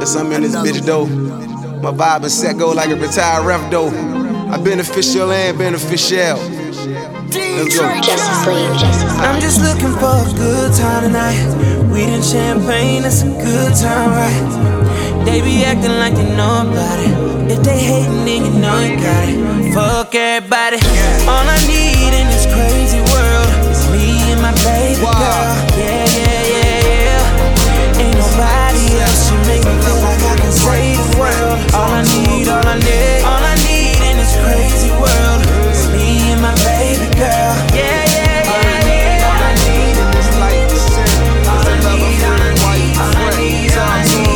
Yes, I'm in this bitch though. My vibe and set go like a retired ref though. I beneficial and beneficial. Let's go. I'm just looking for a good time tonight. Weed and champagne, that's a good time, right? They be acting like they know about it. If they hating, then you know you got it. Fuck everybody. All I need in this crazy world is me and my baby girl. Yeah, yeah, yeah, yeah. Ain't nobody else. You make me feel like I can save the world. All I need, all I need in this crazy world is me and my baby girl. Yeah, yeah, yeah. All I need in this life is sin. All I need, all I need, all I need, all I need.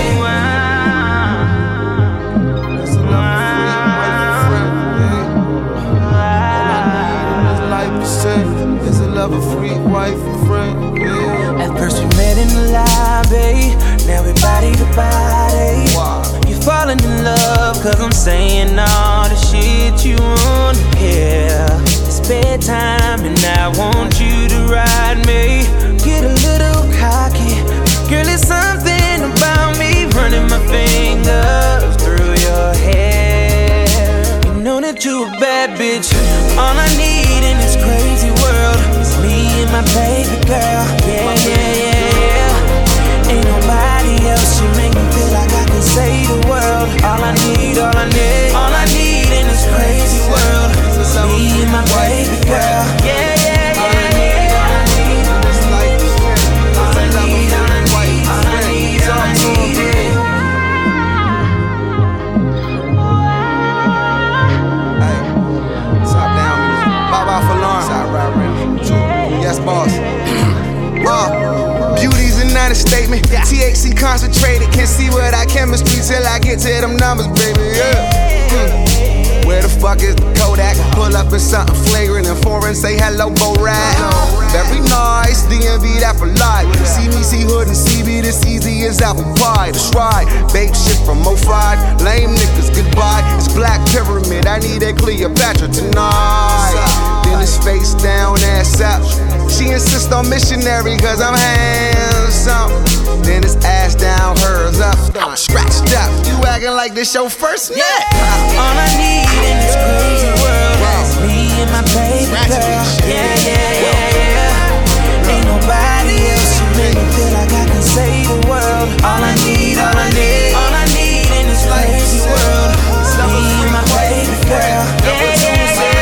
Is a love, a freak wife and friend. Yeah. At first we met in the lobby, now we body to body. Wow. You're falling in love, cause I'm saying all the shit you wanna hear. It's bedtime and I want you to ride me. Get a little cocky, girl, it's something about me running my fingers through your hair. You know that you a bad bitch. All I need in this crazy world is me and my baby girl. Yeah, yeah, yeah, yeah. Ain't nobody else. You make me feel like I can save the world. All I need, all I need, all I need in this crazy world is me and my baby girl. Yeah, yeah, yeah. All I need, all I need in this life is me. All I need, all I need, all I need, all I need. Yes, boss. Beauty's an understatement. THC concentrated. Can't see what I chemistry till I get to them numbers, baby. Yeah. Where the fuck is the Kodak? Pull up in something flagrant and foreign. Say hello, Borat. Very nice. DMV that for life. See me, see hood and CB. This easy as apple pie. That's right. Bake shit from 05. Lame niggas goodbye. It's Black Pyramid. I need that Cleopatra tonight. Then it's face down, ass up. She insists on missionary cause I'm handsome. Then it's ass down, hers up. I'm scratched up. You acting like this your first nut? All I need in this crazy world is me and my baby girl. Yeah, yeah, yeah, yeah. Ain't nobody else. You make me feel like I can save the world. All I need, all I need, all I need in this crazy world is me and my baby girl. Yeah, yeah, yeah.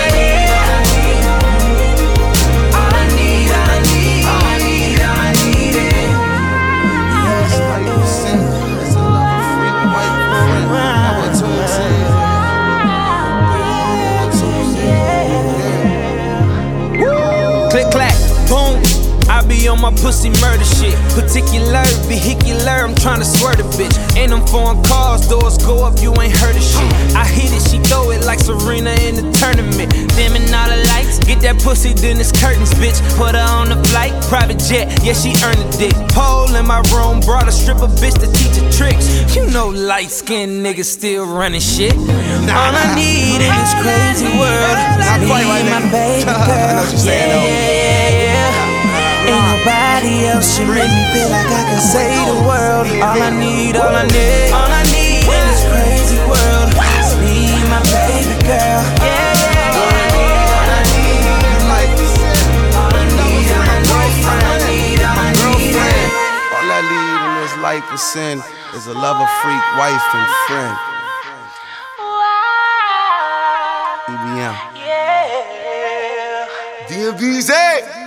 Click, clack, boom. I be on my pussy murder shit. Particular, vehicular, I'm tryna swear the bitch. And them foreign cars, doors go up, you ain't heard of shit. I hit it, she throw it like Serena in the tournament. Dimming all the lights, get that pussy, then it's curtains, bitch. Put her on the flight, private jet, yeah, she earned a dick. Pole in my room, brought a stripper bitch to teach her tricks. You know light-skinned niggas still running shit. All I need in this crazy world is me and my baby girl. Yeah, yeah, yeah. Ain't nobody else. You make me feel like I can save the world. All I need, all I need, all I need in this crazy world is me and my baby girl. Yeah, yeah, all I need, all I need in life is all I need, all I need, all I need, all I need. All I need in this life is sin. Is a lover, freak, wife, and friend. EBM. Yeah. DMV's, hey!